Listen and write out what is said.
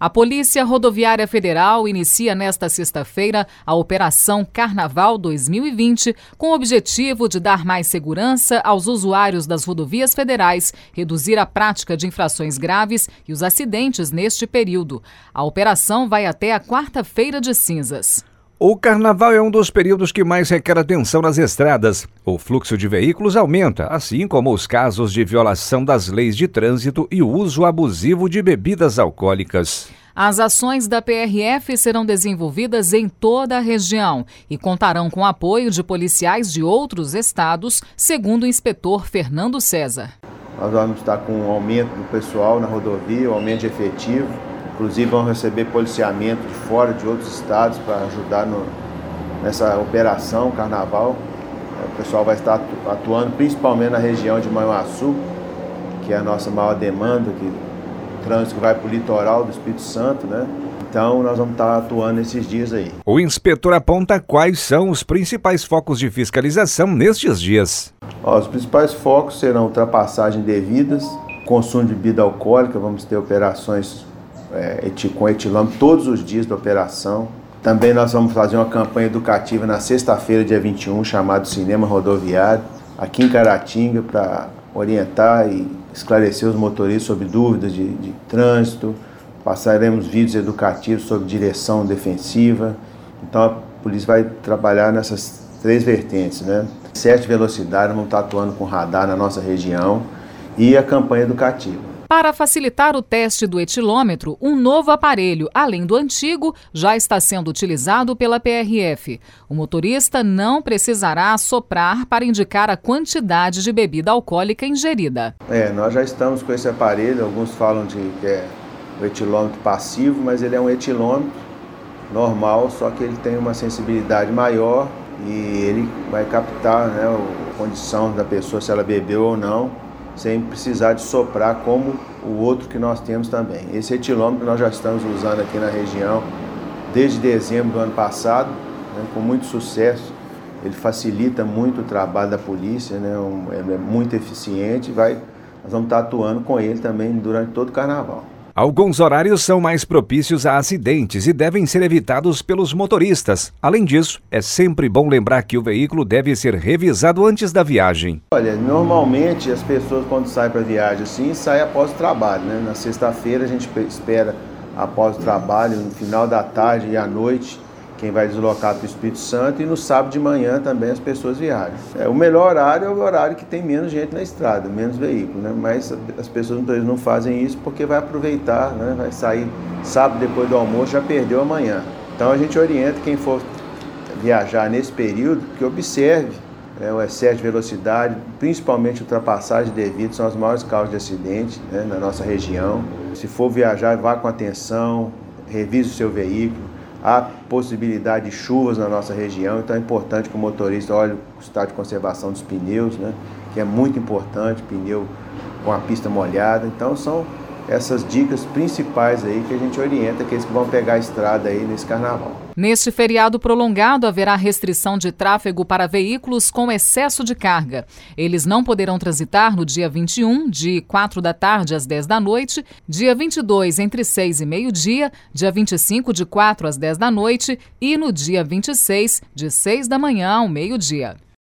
A Polícia Rodoviária Federal inicia nesta sexta-feira a Operação Carnaval 2020 com o objetivo de dar mais segurança aos usuários das rodovias federais, reduzir a prática de infrações graves e os acidentes neste período. A operação vai até a quarta-feira de cinzas. O carnaval é um dos períodos que mais requer atenção nas estradas. O fluxo de veículos aumenta, assim como os casos de violação das leis de trânsito e o uso abusivo de bebidas alcoólicas. As ações da PRF serão desenvolvidas em toda a região e contarão com apoio de policiais de outros estados, segundo o inspetor Fernando César. Nós vamos estar com um aumento do pessoal na rodovia, um aumento de efetivo. Inclusive vão receber policiamento de fora, de outros estados, para ajudar nessa operação Carnaval. O pessoal vai estar atuando principalmente na região de Manhuaçu, que é a nossa maior demanda, que o trânsito vai para o litoral do Espírito Santo, né? Então nós vamos estar atuando esses dias aí. O inspetor aponta quais são os principais focos de fiscalização nestes dias. Os principais focos serão ultrapassagem indevidas, consumo de bebida alcoólica, vamos ter operações com etilômetro todos os dias da operação. Também nós vamos fazer uma campanha educativa na sexta-feira, dia 21, chamado Cinema Rodoviário, aqui em Caratinga, para orientar e esclarecer os motoristas sobre dúvidas de trânsito. Passaremos vídeos educativos sobre direção defensiva. Então a polícia vai trabalhar nessas três vertentes, né? Excesso de velocidade, vamos estar atuando com radar na nossa região e a campanha educativa. Para facilitar o teste do etilômetro, um novo aparelho, além do antigo, já está sendo utilizado pela PRF. O motorista não precisará soprar para indicar a quantidade de bebida alcoólica ingerida. Nós já estamos com esse aparelho, alguns falam que é o etilômetro passivo, mas ele é um etilômetro normal, só que ele tem uma sensibilidade maior e ele vai captar, né, a condição da pessoa, se ela bebeu ou não, sem precisar de soprar como o outro que nós temos também. Esse etilômetro nós já estamos usando aqui na região desde dezembro do ano passado, né, com muito sucesso. Ele facilita muito o trabalho da polícia, né, é muito eficiente. Nós vamos estar atuando com ele também durante todo o carnaval. Alguns horários são mais propícios a acidentes e devem ser evitados pelos motoristas. Além disso, é sempre bom lembrar que o veículo deve ser revisado antes da viagem. Olha, normalmente as pessoas quando saem para viagem assim, saem após o trabalho, né? Na sexta-feira a gente espera após o trabalho, no final da tarde e à noite, quem vai deslocar para o Espírito Santo, e no sábado de manhã também as pessoas viajam. O melhor horário é o horário que tem menos gente na estrada, menos veículo, né? Mas as pessoas não fazem isso porque vai aproveitar, né? Vai sair sábado depois do almoço, já perdeu amanhã. Então a gente orienta quem for viajar nesse período que observe o excesso de velocidade, principalmente ultrapassagem indevida, são as maiores causas de acidente, né, na nossa região. Se for viajar, vá com atenção, revise o seu veículo. Há possibilidade de chuvas na nossa região, então é importante que o motorista olhe o estado de conservação dos pneus, né, que é muito importante, pneu com a pista molhada. Então são essas dicas principais aí que a gente orienta aqueles que vão pegar a estrada aí nesse carnaval. Neste feriado prolongado, haverá restrição de tráfego para veículos com excesso de carga. Eles não poderão transitar no dia 21, de 4 da tarde às 10 da noite, dia 22, entre 6 e meio-dia, dia 25, de 4 às 10 da noite e no dia 26, de 6 da manhã ao meio-dia.